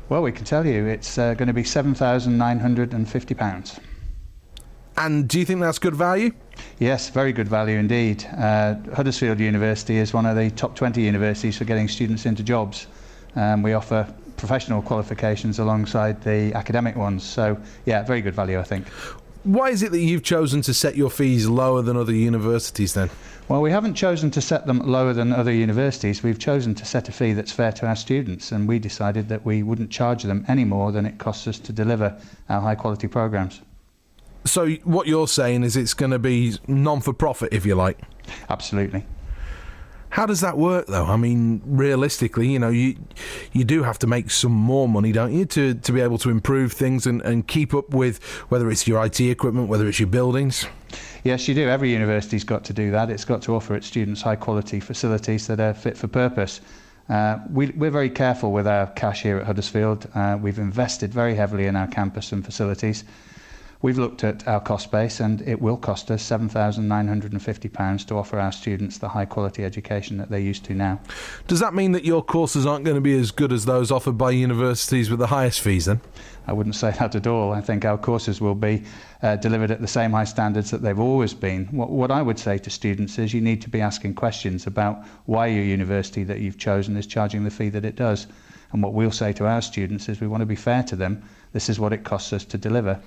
Well, we can tell you it's going to be £7,950. And do you think that's good value? Yes, very good value indeed. Huddersfield University is one of the top 20 universities for getting students into jobs. We offer professional qualifications alongside the academic ones. So, yeah, very good value, I think. Why is it that you've chosen to set your fees lower than other universities then? Well, we haven't chosen to set them lower than other universities. We've chosen to set a fee that's fair to our students, and we decided that we wouldn't charge them any more than it costs us to deliver our high-quality programmes. So what you're saying is it's going to be non-for-profit, if you like? Absolutely. How does that work, though? I mean, realistically, you know, you do have to make some more money, don't you, to be able to improve things and keep up with whether it's your IT equipment, whether it's your buildings? Yes, you do. Every university's got to do that. It's got to offer its students high-quality facilities that are fit for purpose. We're very careful with our cash here at Huddersfield. We've invested very heavily in our campus and facilities. We've looked at our cost base, and it will cost us £7,950 to offer our students the high-quality education that they're used to now. Does that mean that your courses aren't going to be as good as those offered by universities with the highest fees, then? I wouldn't say that at all. I think our courses will be delivered at the same high standards that they've always been. What I would say to students is you need to be asking questions about why your university that you've chosen is charging the fee that it does. And what we'll say to our students is we want to be fair to them. This is what it costs us to deliver.